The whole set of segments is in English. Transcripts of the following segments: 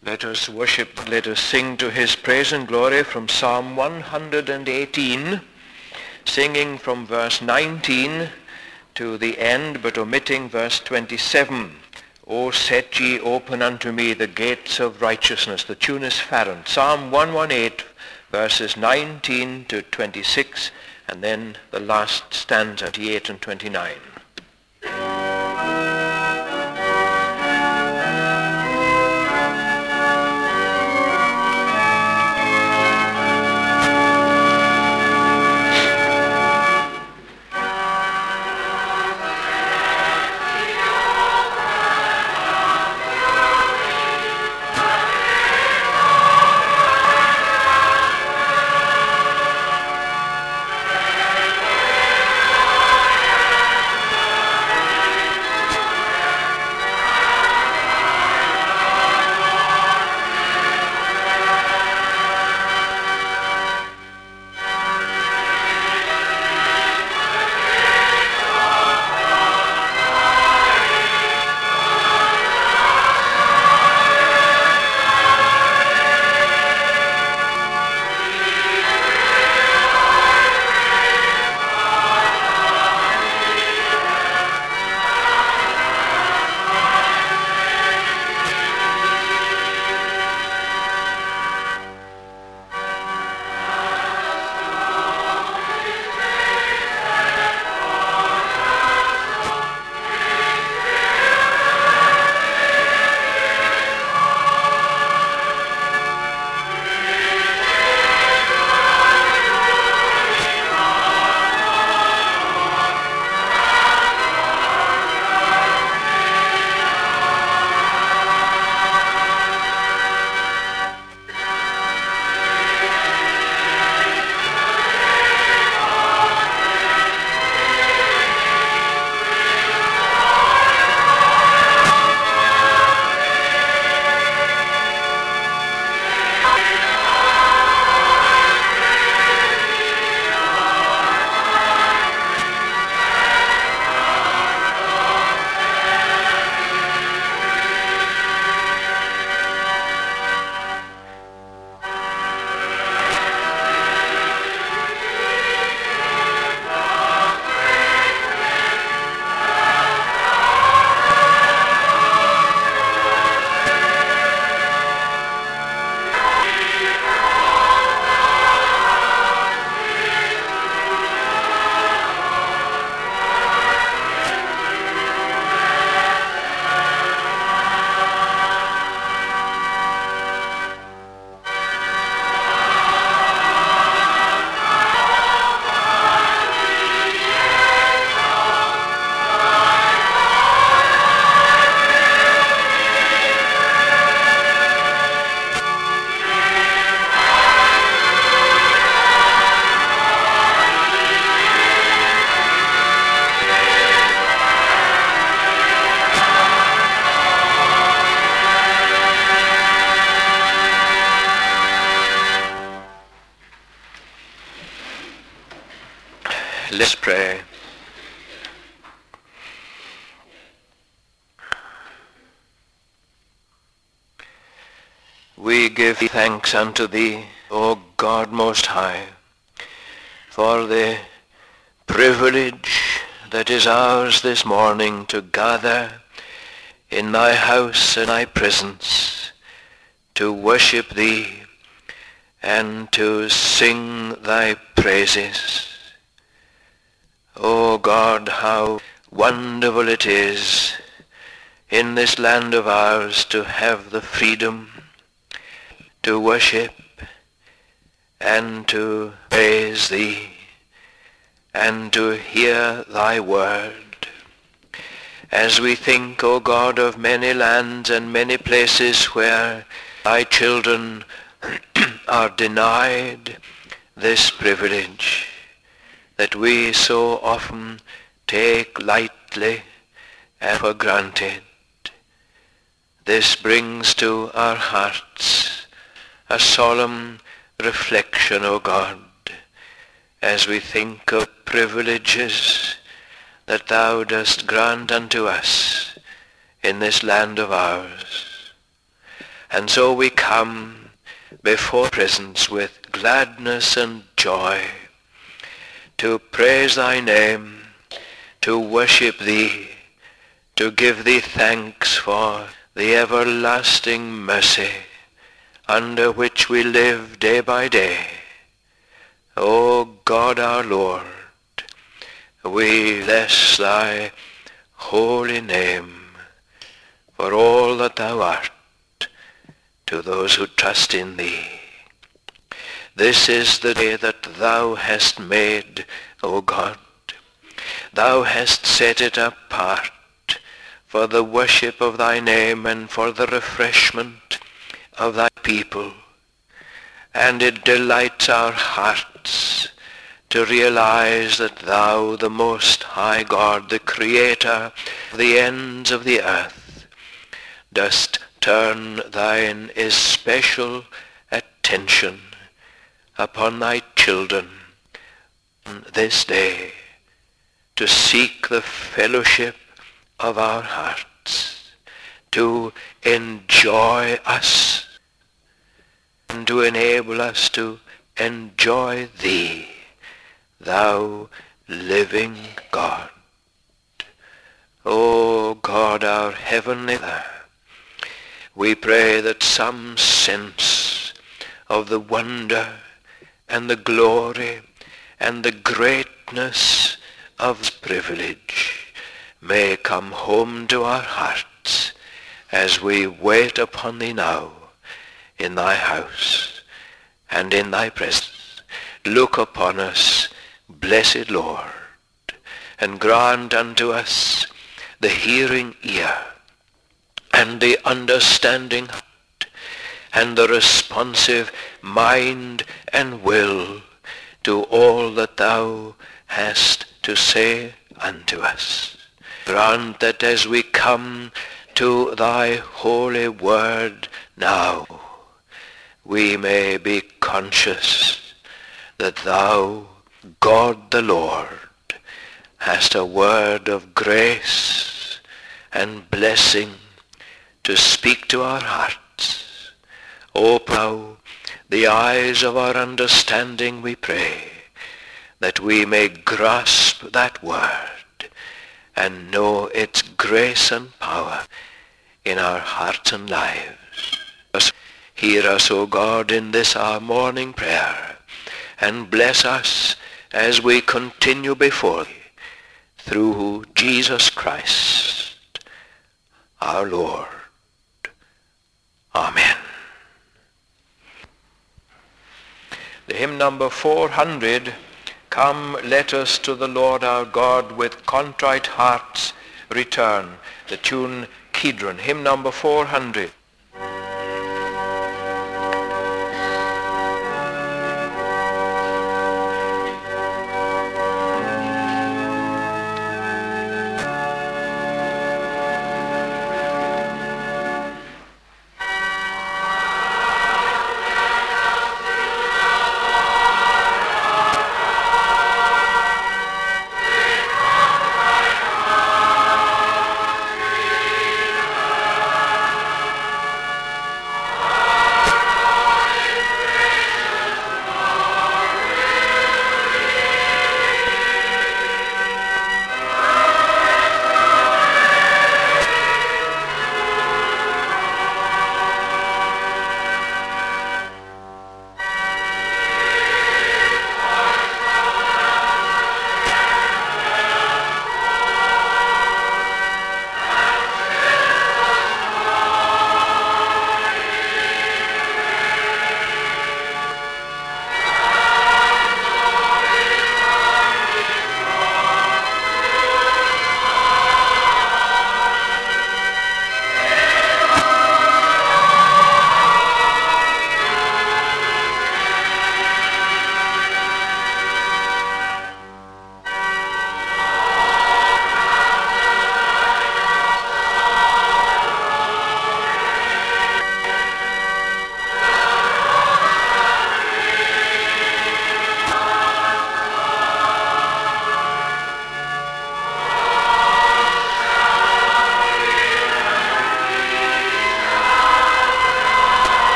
Let us worship, let us sing to his praise and glory from Psalm 118, singing from verse 19 to the end, but omitting verse 27. O set ye open unto me the gates of righteousness. The tune is Farron. Psalm 118, verses 19 to 26, and then the last stanza, 28 and 29. Let's pray. We give thanks unto thee, O God Most High, for the privilege that is ours this morning to gather in thy house and thy presence, to worship thee and to sing thy praises. O God, how wonderful it is in this land of ours to have the freedom to worship and to praise thee and to hear thy word. As we think, O God, of many lands and many places where thy children are denied this privilege that we so often take lightly and for granted, this brings to our hearts a solemn reflection, O God, as we think of privileges that thou dost grant unto us in this land of ours. And so we come before presence with gladness and joy, to praise thy name, to worship thee, to give thee thanks for the everlasting mercy under which we live day by day. O God our Lord, we bless thy holy name for all that thou art to those who trust in thee. This is the day that thou hast made, O God. Thou hast set it apart for the worship of thy name and for the refreshment of thy people. And it delights our hearts to realize that thou, the Most High God, the Creator of the ends of the earth, dost turn thine especial attention upon thy children on this day, to seek the fellowship of our hearts, to enjoy us, and to enable us to enjoy thee, thou living God. O God, our heavenly Father, we pray that some sense of the wonder and the glory and the greatness of this privilege may come home to our hearts as we wait upon thee now in thy house and in thy presence. Look upon us, blessed Lord, and grant unto us the hearing ear and the understanding heart and the responsive mind and will to all that thou hast to say unto us. Grant that as we come to thy holy word now, we may be conscious that thou, God the Lord, hast a word of grace and blessing to speak to our hearts. Open thou the eyes of our understanding, we pray, that we may grasp that word and know its grace and power in our hearts and lives. Hear us, O God, in this our morning prayer, and bless us as we continue before thee, through Jesus Christ, our Lord. Amen. The hymn number 400, Come, let us to the Lord our God with contrite hearts return. The tune Kidron, hymn number 400.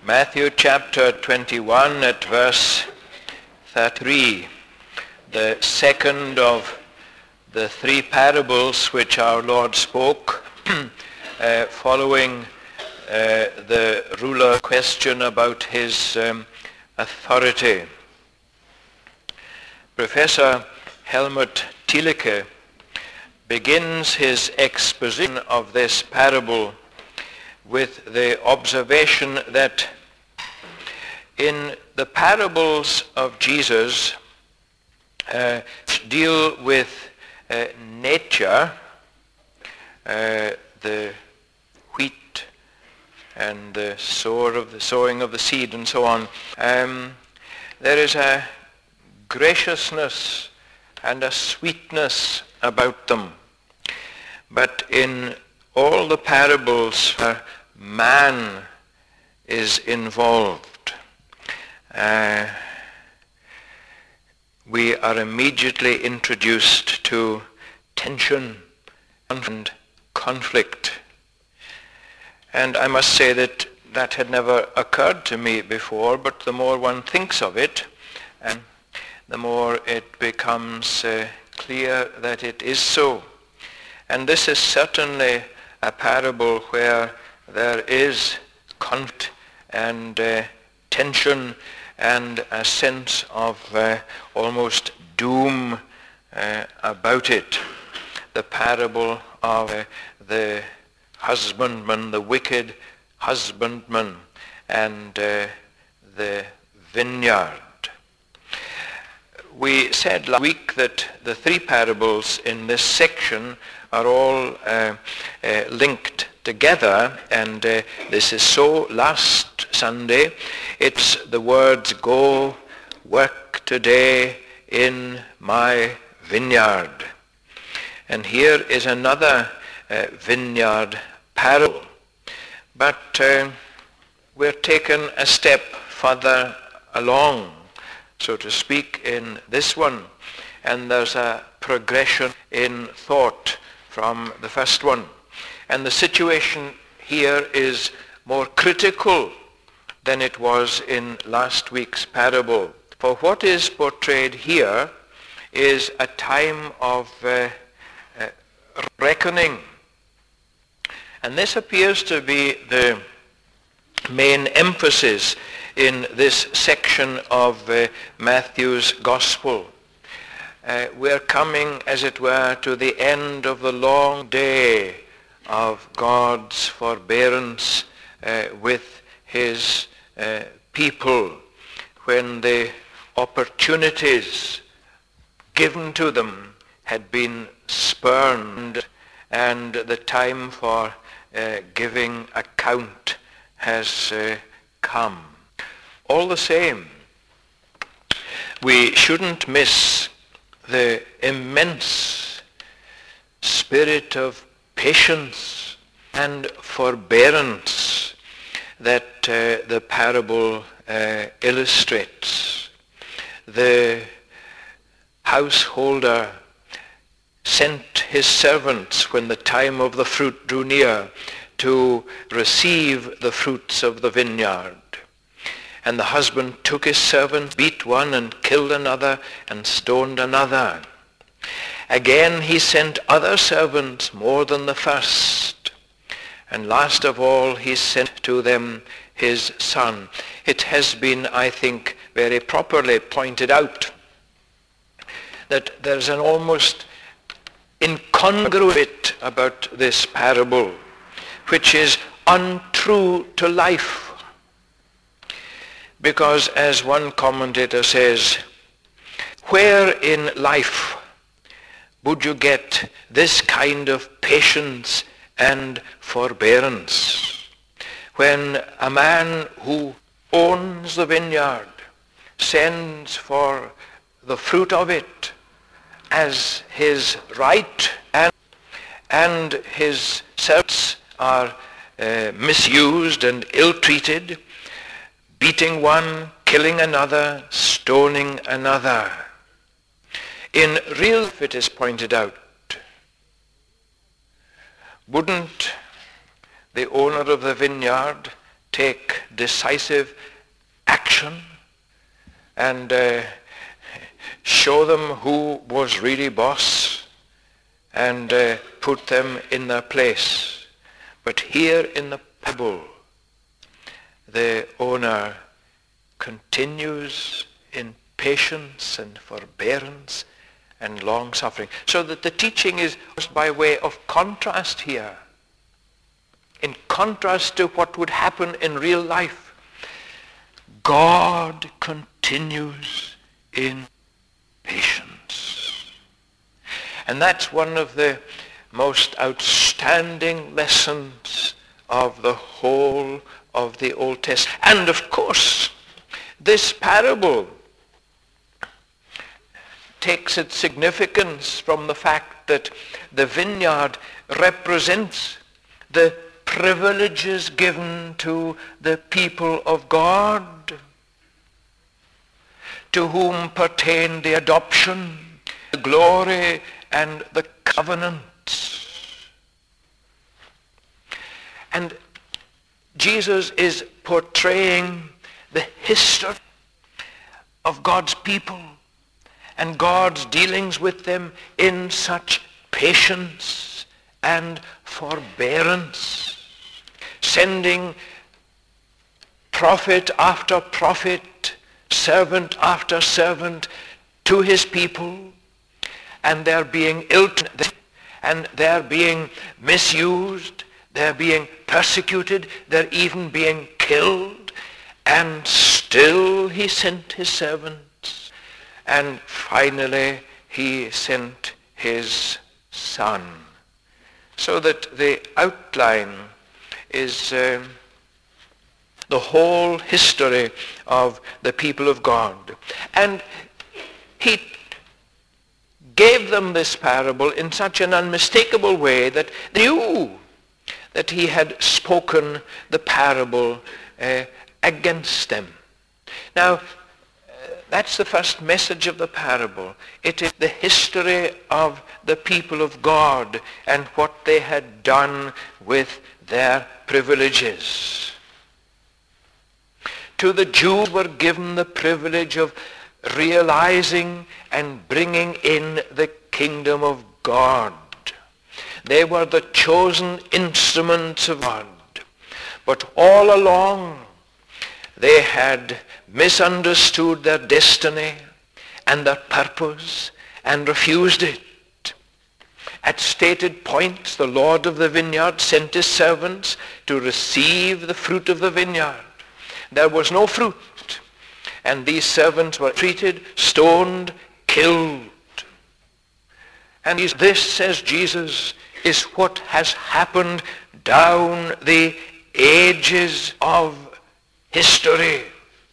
Matthew chapter 21 at verse 33, the second of the three parables which our Lord spoke following the ruler question about his authority. Professor Helmut Thielicke begins his exposition of this parable with the observation that in the parables of Jesus deal with nature, the wheat and the sowing of the seed and so on, there is a graciousness and a sweetness about them. But in all the parables where man is involved, we are immediately introduced to tension and conflict. And I must say that that had never occurred to me before, but the more one thinks of it, the more it becomes clear that it is so. And this is certainly a parable where there is conflict and tension and a sense of almost doom about it. The parable of the husbandman, the wicked husbandman, and the vineyard. We said last week that the three parables in this section are all linked together, and this is so. Last Sunday, it's the words, "Go work today in my vineyard." And here is another vineyard parable. But we're taken a step further along, so to speak, in this one. And there's a progression in thought from the first one. And the situation here is more critical than it was in last week's parable. For what is portrayed here is a time of reckoning. And this appears to be the main emphasis in this section of Matthew's Gospel. We're coming, as it were, to the end of the long day of God's forbearance with his people, when the opportunities given to them had been spurned and the time for giving account has come. All the same, we shouldn't miss the immense spirit of patience and forbearance that the parable illustrates. The householder sent his servants when the time of the fruit drew near to receive the fruits of the vineyard. And the husband took his servant, beat one and killed another and stoned another. Again he sent other servants more than the first. And last of all he sent to them his son. It has been, I think, very properly pointed out that there's an almost incongruous bit about this parable, which is untrue to life. Because, as one commentator says, where in life would you get this kind of patience and forbearance? When a man who owns the vineyard sends for the fruit of it as his right, and his servants are misused and ill-treated, beating one, killing another, stoning another. In real life, it is pointed out, wouldn't the owner of the vineyard take decisive action and show them who was really boss and put them in their place. But here in the parable, the owner continues in patience and forbearance and long-suffering. So that the teaching is by way of contrast here. In contrast to what would happen in real life, God continues in patience. And that's one of the most outstanding lessons of the whole of the Old Testament. And of course, this parable takes its significance from the fact that the vineyard represents the privileges given to the people of God, to whom pertain the adoption, the glory, and the covenants. And Jesus is portraying the history of God's people and God's dealings with them in such patience and forbearance, sending prophet after prophet, servant after servant to his people, and they're being ill-treated, and they're being misused, they're being persecuted, they're even being killed, and still he sent his servants, and finally he sent his Son. So that the outline is the whole history of the people of God. And he gave them this parable in such an unmistakable way that they knew that he had spoken the parable against them. Now, that's the first message of the parable. It is the history of the people of God and what they had done with their privileges. To the Jews were given the privilege of realizing and bringing in the kingdom of God. They were the chosen instruments of God. But all along, they had misunderstood their destiny and their purpose and refused it. At stated points, the Lord of the vineyard sent his servants to receive the fruit of the vineyard. There was no fruit, and these servants were treated, stoned, killed. And this, says Jesus, is what has happened down the ages of history.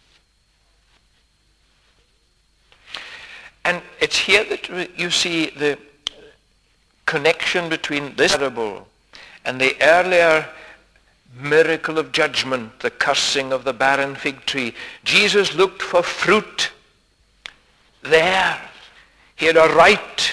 And it's here that you see the connection between this parable and the earlier miracle of judgment, the cursing of the barren fig tree. Jesus looked for fruit there. He had a right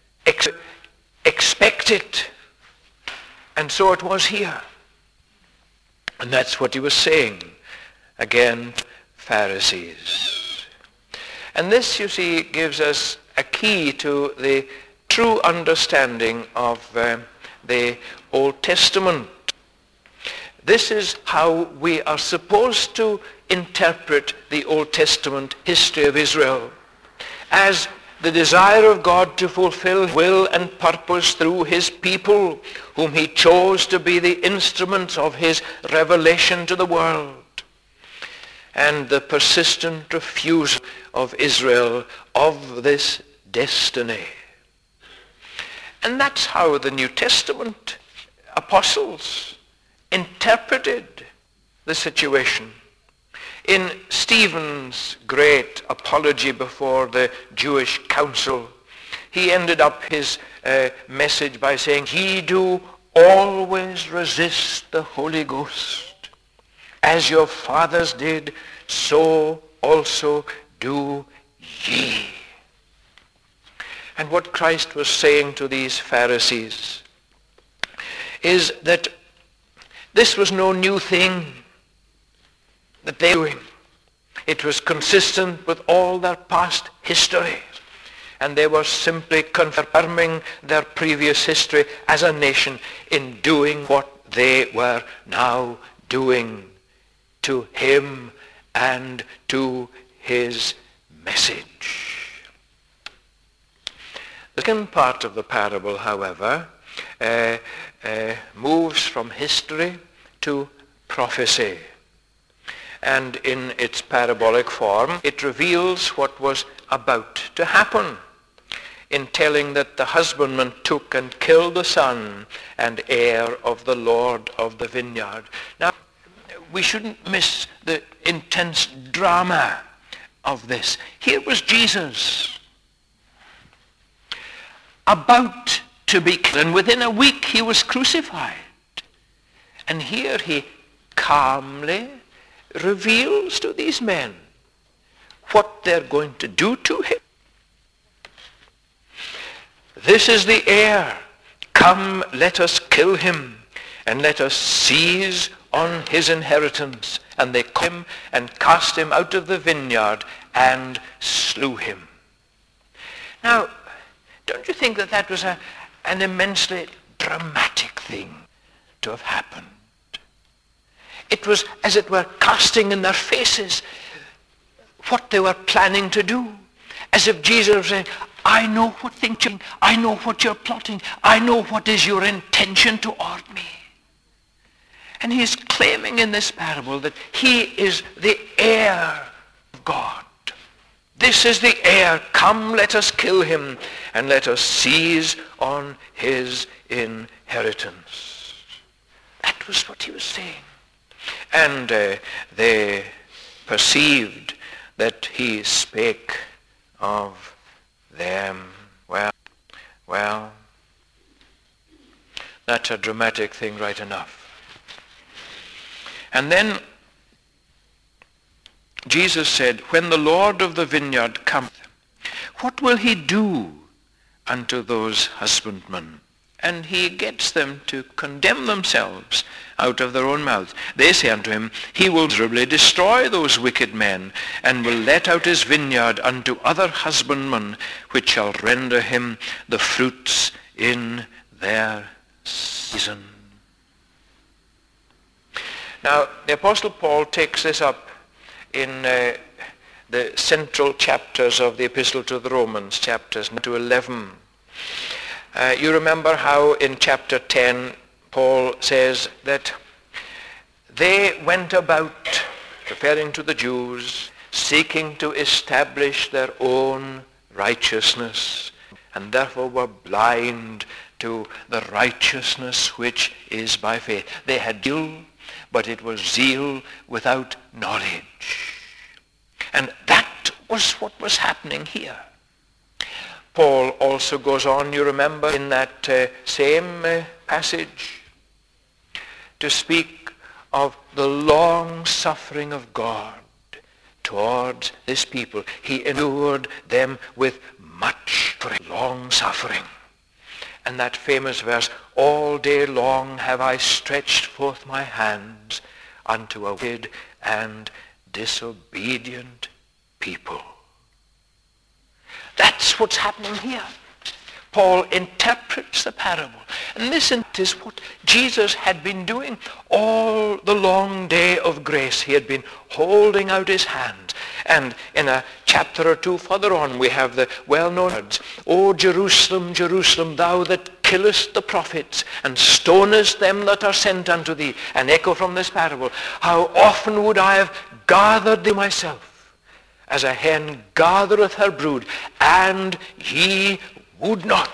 expect it. And so it was here. And that's what he was saying. Again, Pharisees. And this, you see, gives us a key to the true understanding of the Old Testament. This is how we are supposed to interpret the Old Testament history of Israel, as the desire of God to fulfill will and purpose through his people, whom he chose to be the instruments of his revelation to the world, and the persistent refusal of Israel of this destiny. And that's how the New Testament apostles interpreted the situation. In Stephen's great apology before the Jewish council, he ended up his message by saying, "Ye do always resist the Holy Ghost. As your fathers did, so also do ye." And what Christ was saying to these Pharisees is that this was no new thing. that they were doing. It was consistent with all their past history. And they were simply confirming their previous history as a nation in doing what they were now doing to him and to his message. The second part of the parable, however, moves from history to prophecy. And in its parabolic form, it reveals what was about to happen in telling that the husbandman took and killed the son and heir of the Lord of the vineyard. Now, we shouldn't miss the intense drama of this. Here was Jesus about to be killed, and within a week he was crucified. And here he calmly reveals to these men what they're going to do to him. This is the heir. Come, let us kill him, and let us seize on his inheritance. And they caught him and cast him out of the vineyard and slew him. Now, don't you think that that was an immensely dramatic thing to have happened? It was, as it were, casting in their faces what they were planning to do. As if Jesus was saying, I know what thinking, I know what you're plotting, I know what is your intention toward me. And he's claiming in this parable that he is the heir of God. This is the heir. Come, let us kill him, and let us seize on his inheritance. That was what he was saying. And they perceived that he spake of them. Well, that's a dramatic thing right enough. And then Jesus said, when the Lord of the vineyard cometh, what will he do unto those husbandmen? And he gets them to condemn themselves out of their own mouth. They say unto him, he will miserably destroy those wicked men, and will let out his vineyard unto other husbandmen, which shall render him the fruits in their season. Now, the Apostle Paul takes this up in the central chapters of the Epistle to the Romans, chapters 9 to 11. You remember how in chapter 10, Paul says that they went about, referring to the Jews, seeking to establish their own righteousness, and therefore were blind to the righteousness which is by faith. They had zeal, but it was zeal without knowledge. And that was what was happening here. Paul also goes on, you remember, in that same passage, to speak of the long suffering of God towards this people. He endured them with much long suffering. And that famous verse, all day long have I stretched forth my hands unto a wicked and disobedient people. That's what's happening here. Paul interprets the parable. And this is what Jesus had been doing all the long day of grace. He had been holding out his hand. And in a chapter or two further on, we have the well-known words, O Jerusalem, Jerusalem, thou that killest the prophets and stonest them that are sent unto thee. An echo from this parable. How often would I have gathered thee myself, as a hen gathereth her brood, and ye would not.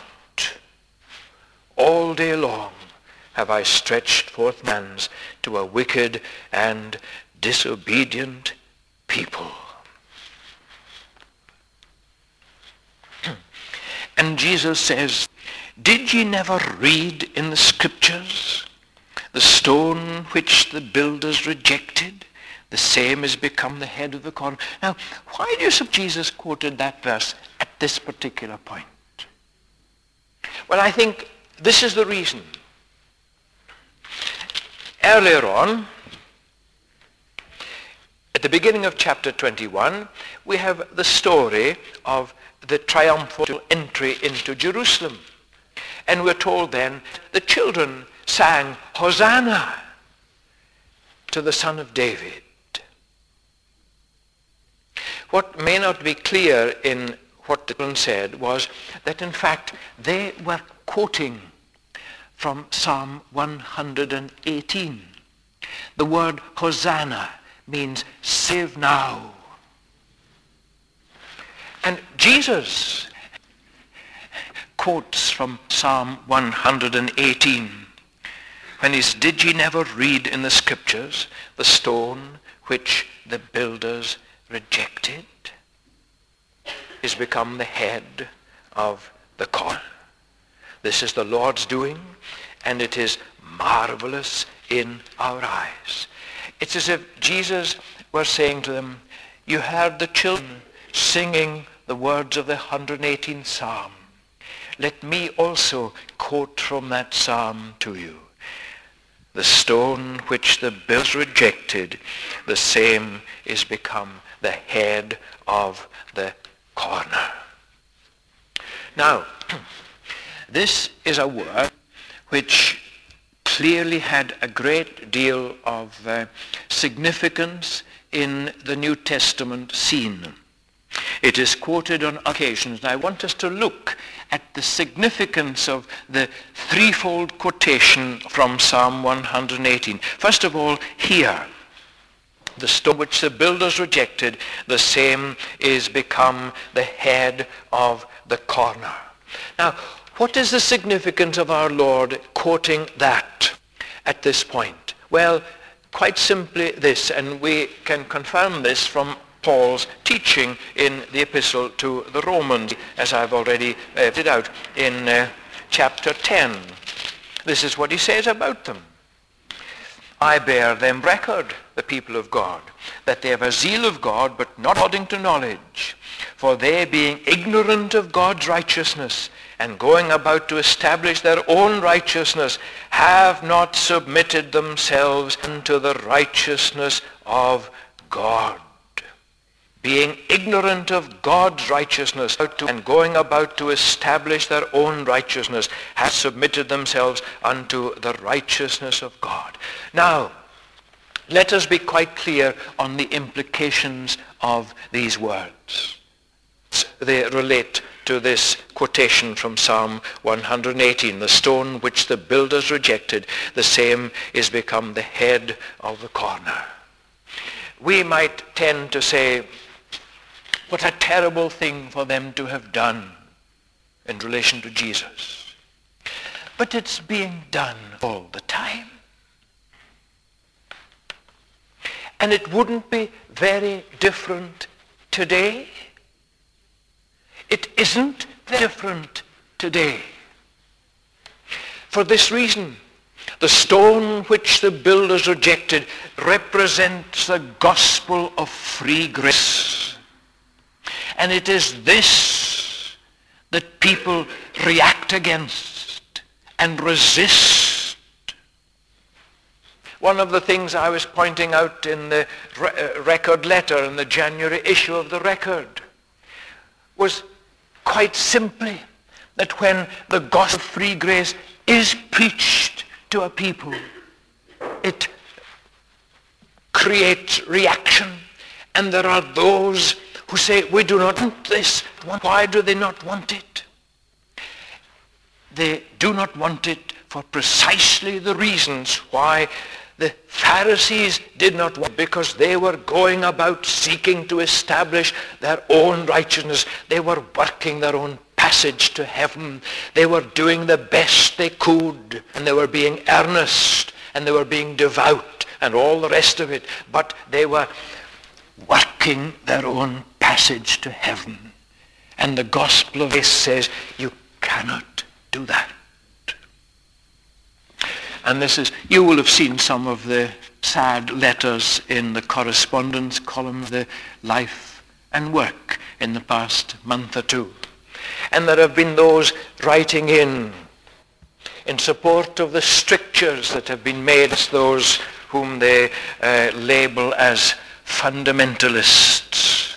All day long have I stretched forth my hands to a wicked and disobedient people. And Jesus says, did ye never read in the scriptures, the stone which the builders rejected, the same has become the head of the corner. Now, why do you suppose Jesus quoted that verse at this particular point? Well, I think this is the reason. Earlier on, At the beginning of chapter 21, we have the story of the triumphal entry into Jerusalem. And we're told then the children sang Hosanna to the Son of David. What may not be clear in what the children said was that in fact they were quoting from Psalm 118. The word Hosanna means save now. And Jesus quotes from Psalm 118 when he says, did ye never read in the scriptures the stone which the builders rejected is become the head of the corner. This is the Lord's doing, and it is marvelous in our eyes. It's as if Jesus were saying to them, you heard the children singing the words of the 118th Psalm. Let me also quote from that psalm to you. The stone which the builders rejected, the same is become the head of the corner. Now, this is a word which clearly had a great deal of significance in the New Testament scene. It is quoted on occasions, and I want us to look at the significance of the threefold quotation from Psalm 118. First of all, here, the stone which the builders rejected, the same is become the head of the corner. Now, what is the significance of our Lord quoting that at this point? Well, quite simply this, and we can confirm this from Paul's teaching in the epistle to the Romans, as I've already pointed out in chapter 10. This is what he says about them. I bear them record, the people of God, that they have a zeal of God, but not according to knowledge. For they, being ignorant of God's righteousness, and going about to establish their own righteousness, have not submitted themselves unto the righteousness of God. Being ignorant of God's righteousness and going about to establish their own righteousness, have submitted themselves unto the righteousness of God. Now, let us be quite clear on the implications of these words. They relate to this quotation from Psalm 118. The stone which the builders rejected, the same is become the head of the corner. We might tend to say, what a terrible thing for them to have done in relation to Jesus. But it's being done all the time. And it wouldn't be very different today. It isn't different today. For this reason, the stone which the builders rejected represents the gospel of free grace. And it is this that people react against and resist. One of the things I was pointing out in the record letter in the January issue of the Record was quite simply that when the gospel of free grace is preached to a people, it creates reaction, and there are those who say, we do not want this. Why do they not want it? They do not want it for precisely the reasons why the Pharisees did not want it, because they were going about seeking to establish their own righteousness. They were working their own passage to heaven. They were doing the best they could, and they were being earnest, and they were being devout, and all the rest of it. But they were working their own passage to heaven. And the gospel of grace says, you cannot do that. And this is, you will have seen some of the sad letters in the correspondence column of the Life and Work in the past month or two. And there have been those writing in support of the strictures that have been made as those whom they label as fundamentalists.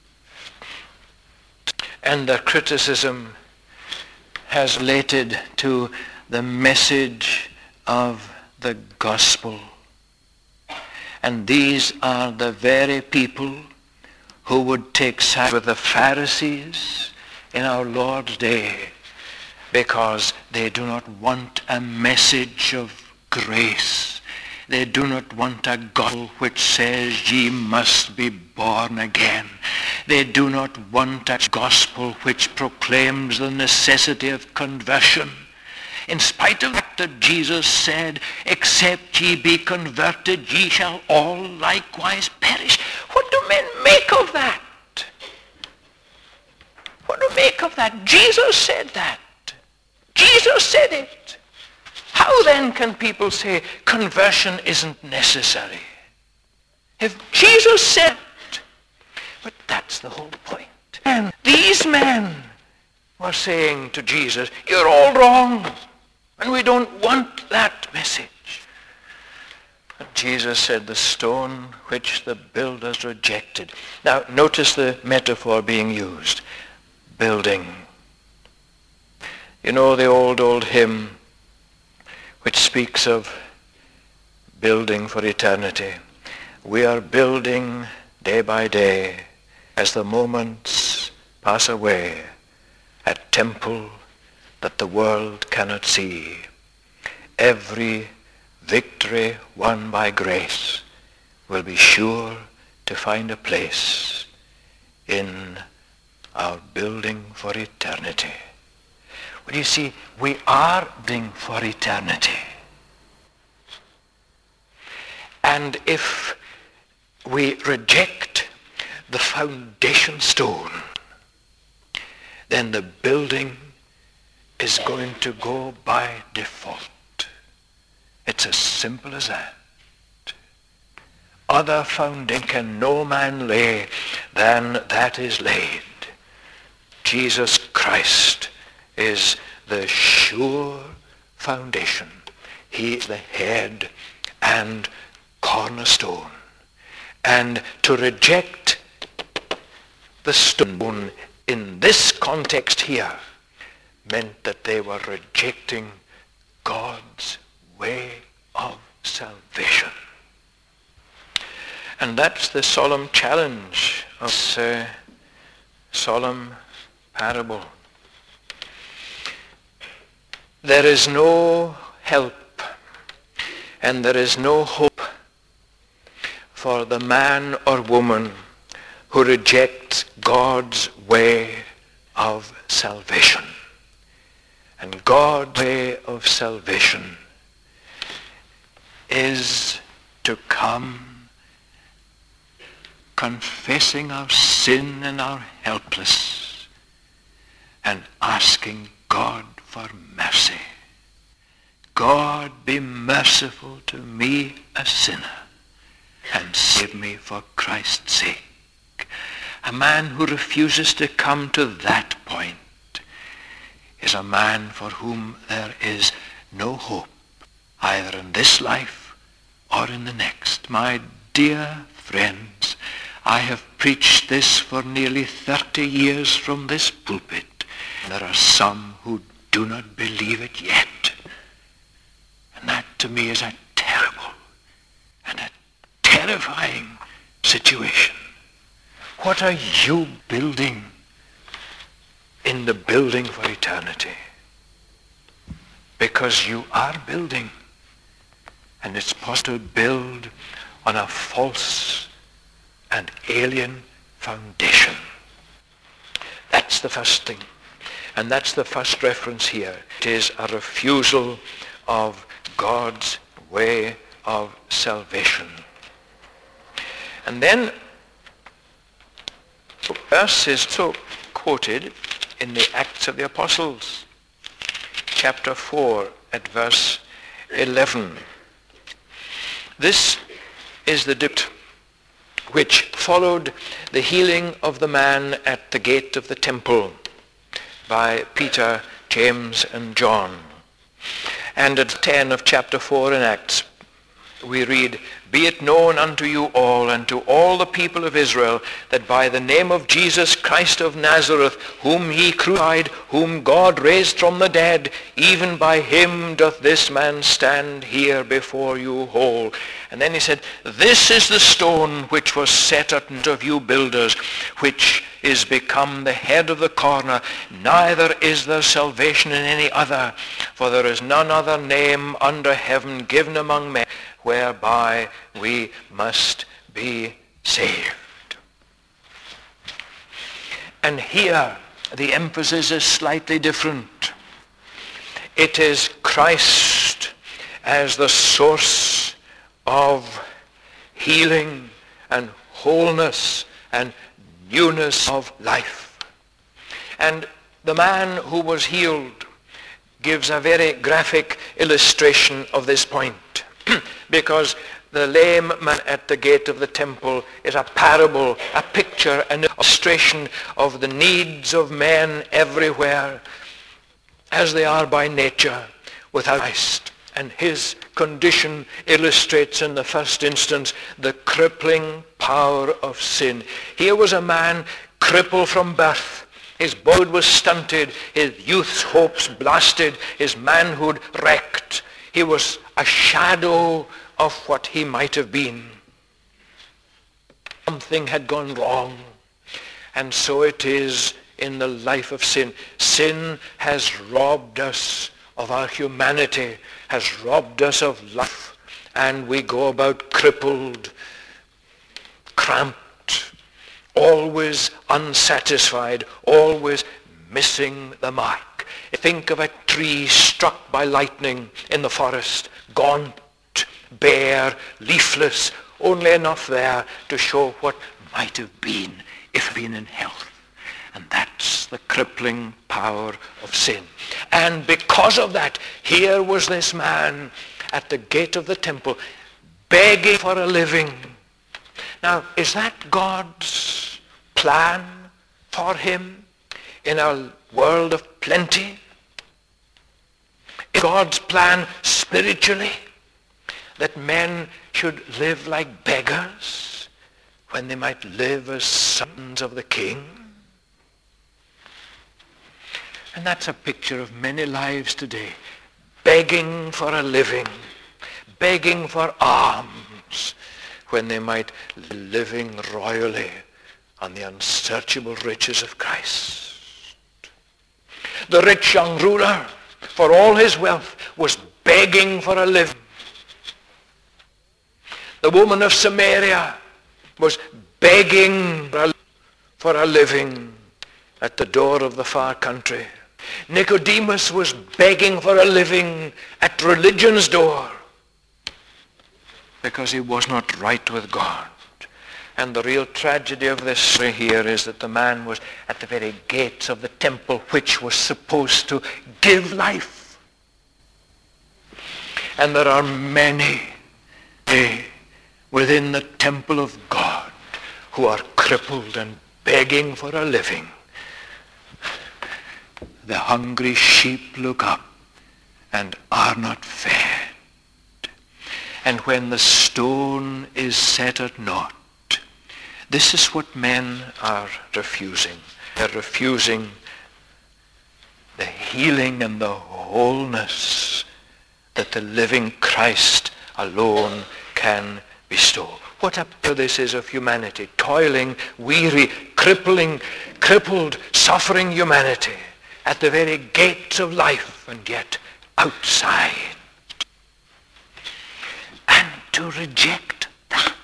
And their criticism has related to the message of the gospel. And these are the very people who would take sides with the Pharisees in our Lord's day, because they do not want a message of grace. They do not want a gospel which says ye must be born again. They do not want a gospel which proclaims the necessity of conversion. In spite of that Jesus said, except ye be converted, ye shall all likewise perish. What do men make of that? What do you make of that? Jesus said that. Jesus said it. How then can people say conversion isn't necessary? If Jesus said it. But that's the whole point. And these men were saying to Jesus, you're all wrong. And we don't want that message. But Jesus said, the stone which the builders rejected. Now notice the metaphor being used. Building. You know the old hymn which speaks of building for eternity. We are building day by day as the moments pass away a temple that the world cannot see. Every victory won by grace will be sure to find a place in our building for eternity. Well, you see, we are building for eternity. And if we reject the foundation stone, then the building is going to go by default. It's as simple as that. Other foundation can no man lay than that is laid. Jesus Christ is the sure foundation. He is the head and cornerstone. And to reject the stone in this context here meant that they were rejecting God's way of salvation. And that's the solemn challenge of this solemn parable. There is no help and there is no hope for the man or woman who rejects God's way of salvation. And God's way of salvation is to come confessing our sin and our helplessness and asking God for mercy. God, be merciful to me, a sinner, and save me for Christ's sake. A man who refuses to come to that point is a man for whom there is no hope, either in this life or in the next. My dear friends, I have preached this for nearly 30 years from this pulpit. There are some who do not believe it yet. And that to me is a terrible and a terrifying situation. What are you building in the building for eternity? Because you are building, and it's possible to build on a false and alien foundation. That's the first thing. And that's the first reference here. It is a refusal of God's way of salvation. And then the verse is so quoted in the Acts of the Apostles, chapter 4 at verse 11. This is the dip which followed the healing of the man at the gate of the temple by Peter, James, and John. And at 10 of chapter 4 in Acts, we read, "Be it known unto you all and to all the people of Israel that by the name of Jesus Christ of Nazareth, whom ye crucified, whom God raised from the dead, even by him doth this man stand here before you whole." And then he said, "This is the stone which was set at naught of you builders, which is become the head of the corner. Neither is there salvation in any other, for there is none other name under heaven given among men whereby we must be saved." And here the emphasis is slightly different. It is Christ as the source of healing and wholeness and newness of life. And the man who was healed gives a very graphic illustration of this point because the lame man at the gate of the temple is a parable, a picture, an illustration of the needs of men everywhere as they are by nature without Christ. And his condition illustrates in the first instance the crippling power of sin. Here was a man crippled from birth. His body was stunted, his youth's hopes blasted, his manhood wrecked. He was a shadow of what he might have been. Something had gone wrong. And so it is in the life of sin. Sin has robbed us of our humanity, has robbed us of life, and we go about crippled, cramped, always unsatisfied, always missing the mark. Think of a tree struck by lightning in the forest, gaunt, bare, leafless, only enough there to show what might have been if been in health. And that's the crippling power of sin. And because of that, here was this man at the gate of the temple begging for a living. Now, is that God's plan for him in a world of plenty? Is God's plan spiritually that men should live like beggars when they might live as sons of the King? And that's a picture of many lives today, begging for a living, begging for alms, when they might be living royally on the unsearchable riches of Christ. The rich young ruler, for all his wealth, was begging for a living. The woman of Samaria was begging for a living at the door of the far country. Nicodemus was begging for a living at religion's door because he was not right with God. And the real tragedy of this story here is that the man was at the very gates of the temple which was supposed to give life. And there are many within the temple of God who are crippled and begging for a living. The hungry sheep look up and are not fed. And when the stone is set at naught, this is what men are refusing. They're refusing the healing and the wholeness that the living Christ alone can bestow. What a picture this is of humanity, toiling, weary, crippled, suffering humanity at the very gates of life, and yet outside. And to reject that.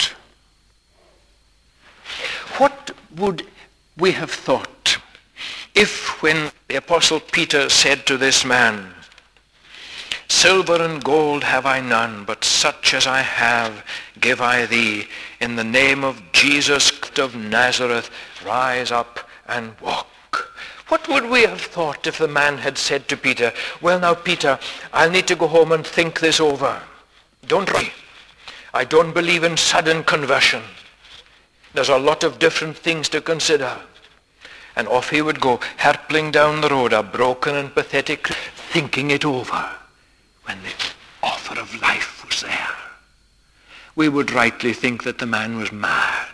What would we have thought if, when the Apostle Peter said to this man, "Silver and gold have I none, but such as I have give I thee. In the name of Jesus of Nazareth, rise up and walk." What would we have thought if the man had said to Peter, "Well now, Peter, I'll need to go home and think this over. Don't worry. I don't believe in sudden conversion. There's a lot of different things to consider." And off he would go, hirpling down the road, a broken and pathetic, thinking it over, when the author of life was there. we would rightly think that the man was mad.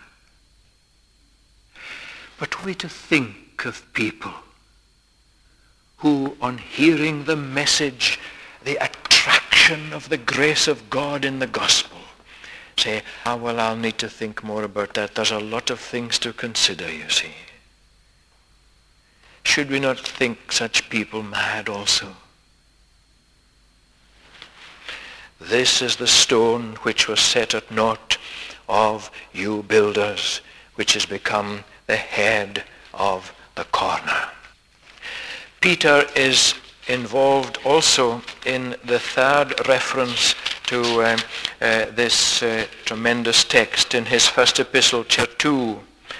But we to think of people who, on hearing the message, the attraction of the grace of God in the gospel, say, well, I'll need to think more about that. There's a lot of things to consider, you see. Should we not think such people mad also? This is the stone which was set at naught of you builders, which has become the head of the corner. Peter is involved also in the third reference to this tremendous text in his first epistle, chapter 2.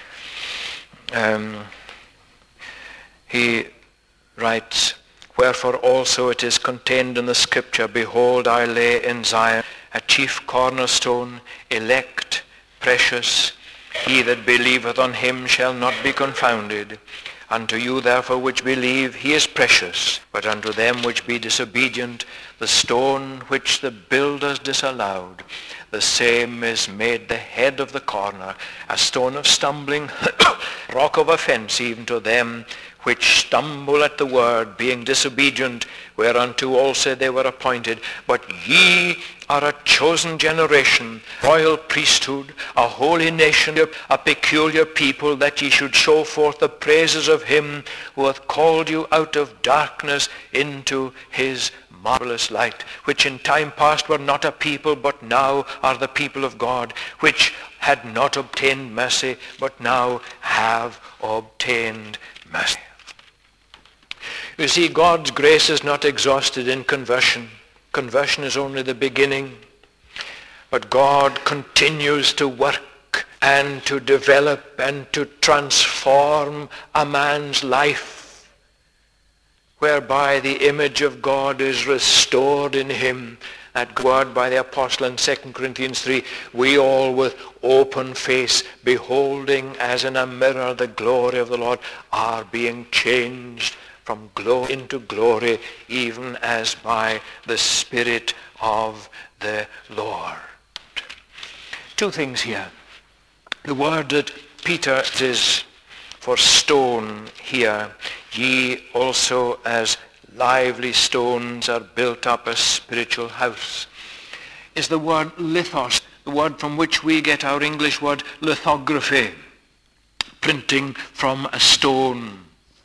He writes, "Wherefore also it is contained in the scripture, Behold, I lay in Zion a chief cornerstone, elect, precious. He that believeth on him shall not be confounded. Unto you therefore which believe, he is precious. But unto them which be disobedient, the stone which the builders disallowed, the same is made the head of the corner, a stone of stumbling, rock of offense, even to them which stumble at the word, being disobedient, whereunto also they were appointed. But ye are a chosen generation, royal priesthood, a holy nation, a peculiar people, that ye should show forth the praises of him who hath called you out of darkness into his marvelous light, which in time past were not a people, but now are the people of God, which had not obtained mercy, but now have obtained mercy." You see, God's grace is not exhausted in conversion. Conversion is only the beginning. But God continues to work and to develop and to transform a man's life, whereby the image of God is restored in him. That word by the apostle in 2 Corinthians 3, we all with open face, beholding as in a mirror the glory of the Lord, are being changed from glory into glory, even as by the Spirit of the Lord. Two things here. The word that Peter is for stone here, ye also as lively stones are built up a spiritual house, is the word lithos, the word from which we get our English word lithography, printing from a stone.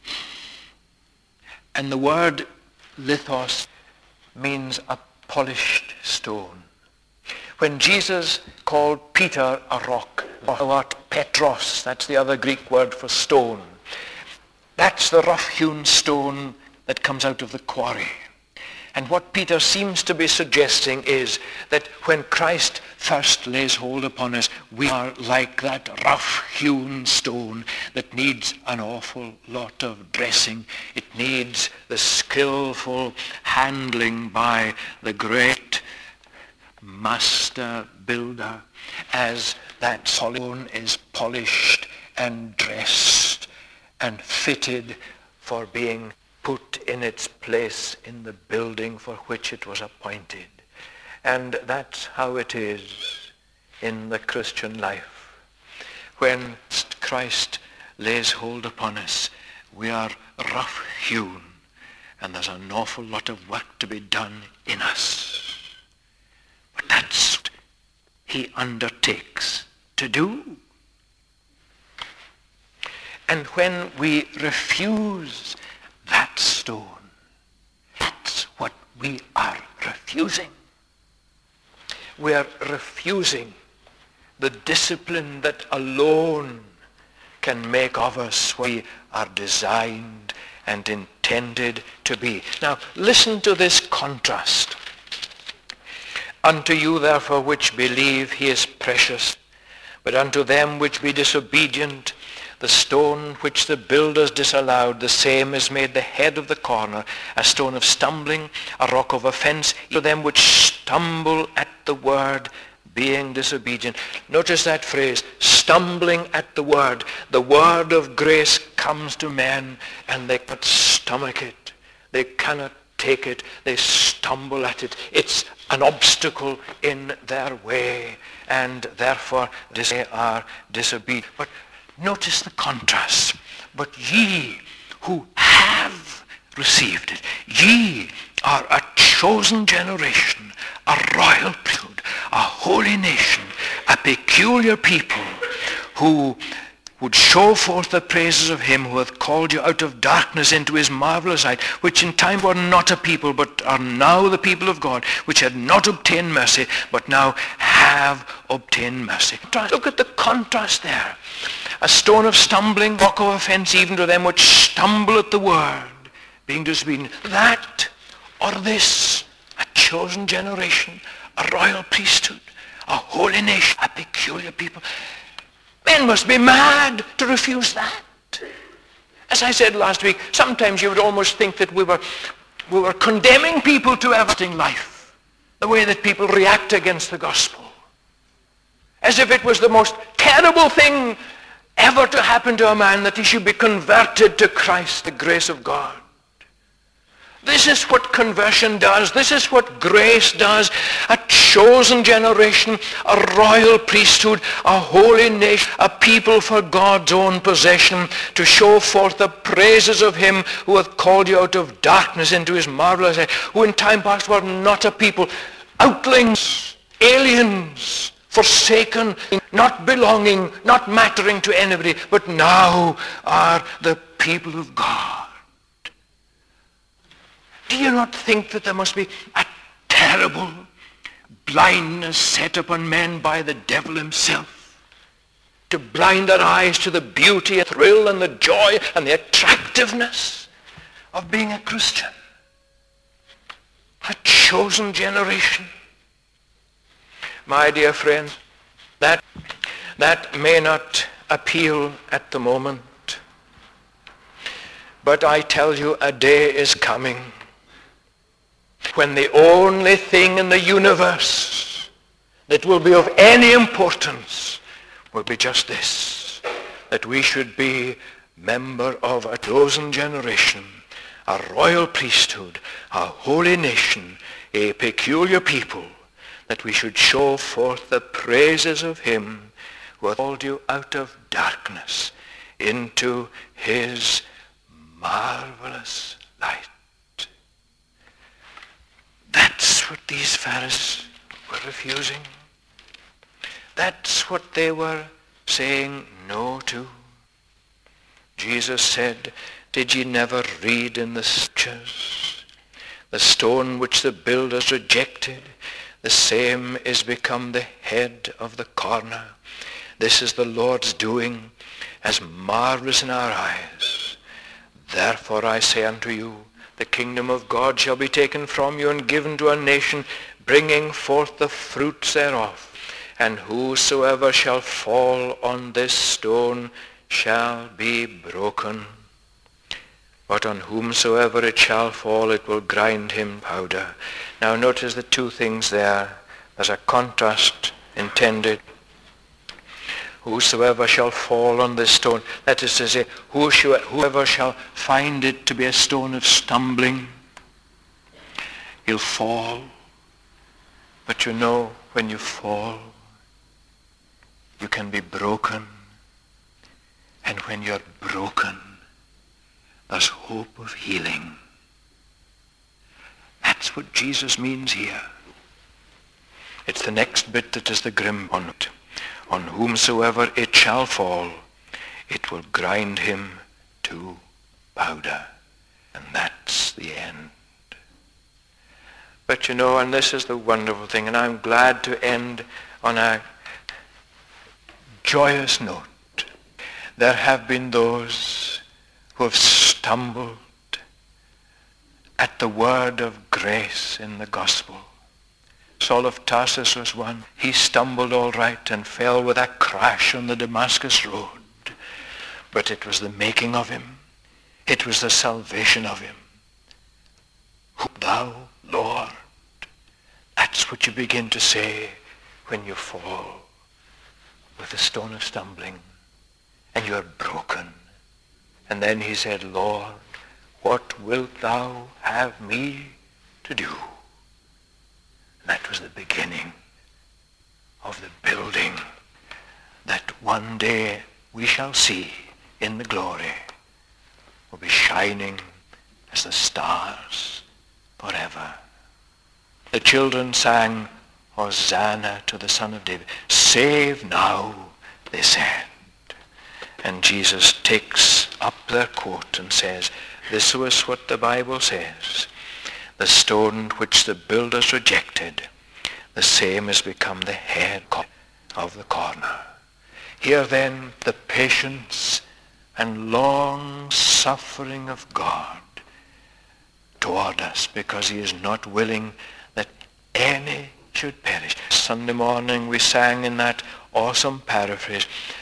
And the word lithos means a polished stone. When Jesus called Peter a rock, or Petros, that's the other Greek word for stone, that's the rough-hewn stone that comes out of the quarry. And what Peter seems to be suggesting is that when Christ first lays hold upon us, we are like that rough-hewn stone that needs an awful lot of dressing. It needs the skillful handling by the great master builder, as that stone is polished and dressed and fitted for being put in its place in the building for which it was appointed. And that's how it is in the Christian life. When Christ lays hold upon us, we are rough-hewn, and there's an awful lot of work to be done in us. But that's what he undertakes to do. And when we refuse that stone, that's what we are refusing. We are refusing the discipline that alone can make of us what we are designed and intended to be. Now, listen to this contrast. Unto you, therefore, which believe, he is precious, but unto them which be disobedient, the stone which the builders disallowed, the same is made the head of the corner, a stone of stumbling, a rock of offense, to them which stumble at the word, being disobedient. Notice that phrase, stumbling at the word. The word of grace comes to men, and they cannot stomach it. They cannot take it, they stumble at it. It's an obstacle in their way, and therefore they are disobedient. But notice the contrast. But ye who have received it, ye are a chosen generation, a royal priesthood, a holy nation, a peculiar people, who would show forth the praises of him who hath called you out of darkness into his marvelous light, which in time were not a people, but are now the people of God, which had not obtained mercy, but now have obtained mercy. Look at the contrast there. A stone of stumbling, rock of offense even to them which stumble at the word, being disobedient. That or this, a chosen generation, a royal priesthood, a holy nation, a peculiar people. Men must be mad to refuse that. As I said last week, sometimes you would almost think that we were condemning people to everlasting life, the way that people react against the gospel, as if it was the most terrible thing ever to happen to a man, that he should be converted to Christ, the grace of God. This is what conversion does. This is what grace does. A chosen generation, a royal priesthood, a holy nation, a people for God's own possession, to show forth the praises of him who hath called you out of darkness into his marvelous light, who in time past were not a people, outlings, aliens, forsaken, not belonging, not mattering to anybody, but now are the people of God. Do you not think that there must be a terrible blindness set upon men by the devil himself, to blind their eyes to the beauty and thrill and the joy and the attractiveness of being a Christian? A chosen generation. My dear friends, that may not appeal at the moment, but I tell you, a day is coming when the only thing in the universe that will be of any importance will be just this, that we should be member of a chosen generation, a royal priesthood, a holy nation, a peculiar people, that we should show forth the praises of him who hath called you out of darkness into his marvelous light. That's what these Pharisees were refusing. That's what they were saying no to. Jesus said, did ye never read in the scriptures, the stone which the builders rejected, the same is become the head of the corner. This is the Lord's doing, as marvelous in our eyes. Therefore I say unto you, the kingdom of God shall be taken from you and given to a nation, bringing forth the fruits thereof. And whosoever shall fall on this stone shall be broken. But on whomsoever it shall fall, it will grind him powder. Now notice the two things there. There's a contrast intended. Whosoever shall fall on this stone, that is to say, whoever shall find it to be a stone of stumbling, he'll fall. But you know, when you fall, you can be broken. And when you're broken, there's hope of healing. That's what Jesus means here. It's the next bit that is the grim one. On whomsoever it shall fall, it will grind him to powder. And that's the end. But you know, and this is the wonderful thing, and I'm glad to end on a joyous note. There have been those who have stumbled at the word of grace in the gospel. Saul of Tarsus was one. He stumbled all right and fell with a crash on the Damascus road. But it was the making of him. It was the salvation of him. Hope thou, Lord. That's what you begin to say when you fall with the stone of stumbling and you are broken. And then he said, Lord, what wilt thou have me to do? And that was the beginning of the building that one day we shall see in the glory, will be shining as the stars forever. The children sang, Hosanna to the Son of David. Save now, they said. And Jesus takes up their coat and says, this was what the Bible says. The stone which the builders rejected, the same has become the head of the corner. Here then the patience and long suffering of God toward us, because he is not willing that any should perish. Sunday morning we sang in that awesome paraphrase,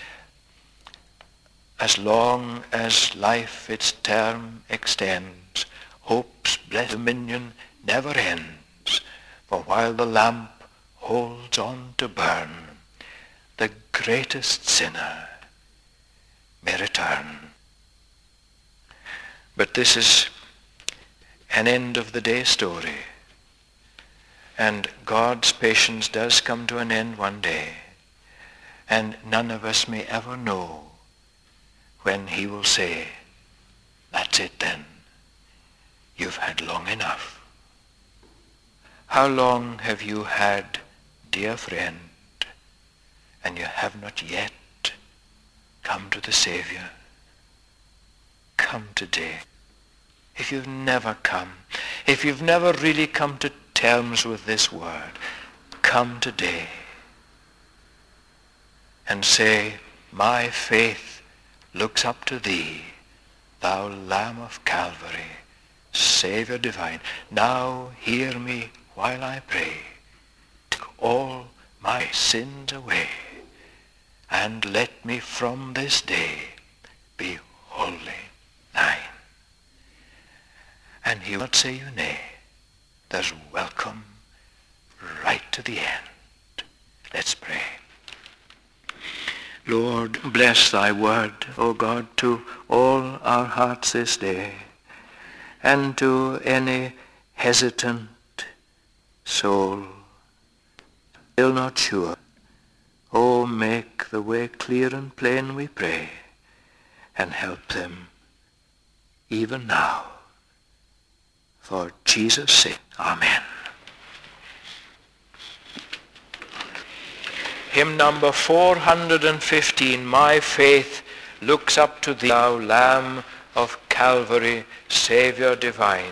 as long as life its term extends, hope's blessed dominion never ends. For while the lamp holds on to burn, the greatest sinner may return. But this is an end of the day story, and God's patience does come to an end one day, and none of us may ever know when he will say, that's it then, you've had long enough. How long have you had, dear friend, and you have not yet come to the Savior? Come today. If you've never come, if you've never really come to terms with this word, come today and say, my faith looks up to thee, thou Lamb of Calvary, Savior divine. Now hear me while I pray. Take all my sins away, and let me from this day be wholly thine. And he will not say you nay. There's welcome right to the end. Let's pray. Lord, bless thy word, O God, to all our hearts this day, and to any hesitant soul, still not sure. Oh, make the way clear and plain, we pray, and help them even now. For Jesus' sake, amen. Hymn number 415, My faith looks up to thee, thou Lamb of Calvary, Savior divine.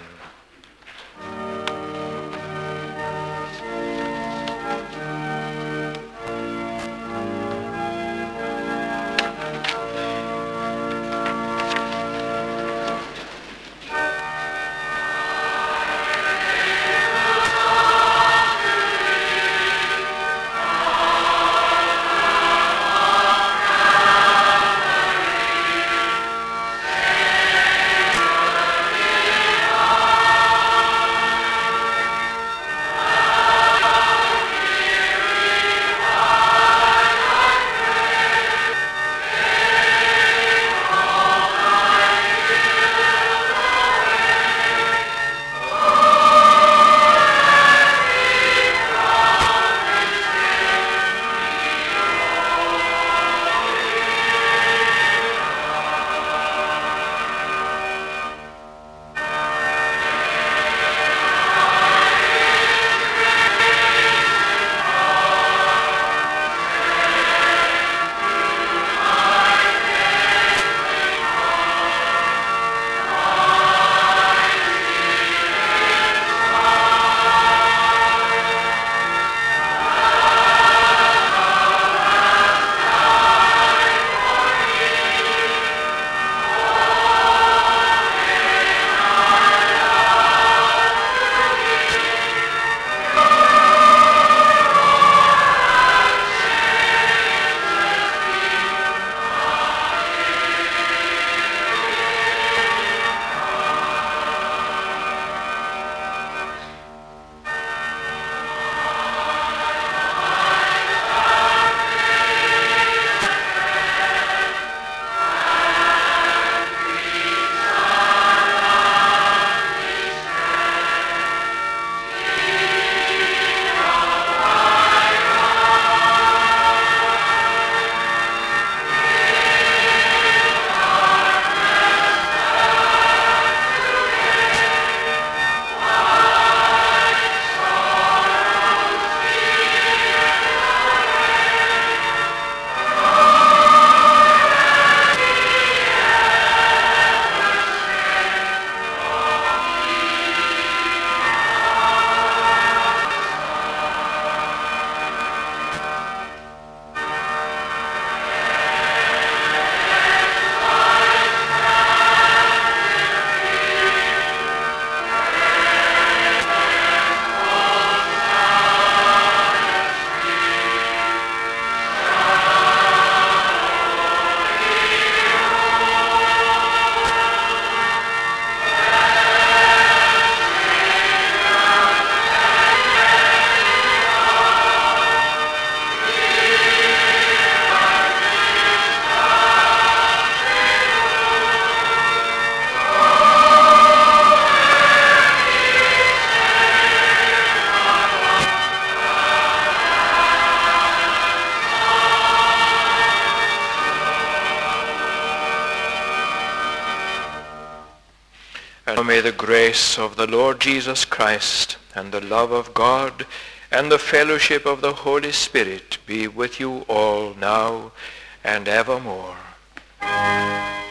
may the grace of the Lord Jesus Christ and the love of God and the fellowship of the Holy Spirit be with you all now and evermore.